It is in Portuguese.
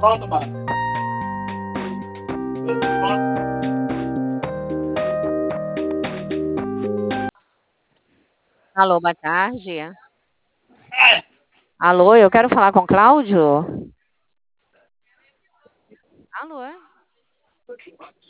Alô, boa tarde. Alô, eu quero falar com o Cláudio. Alô?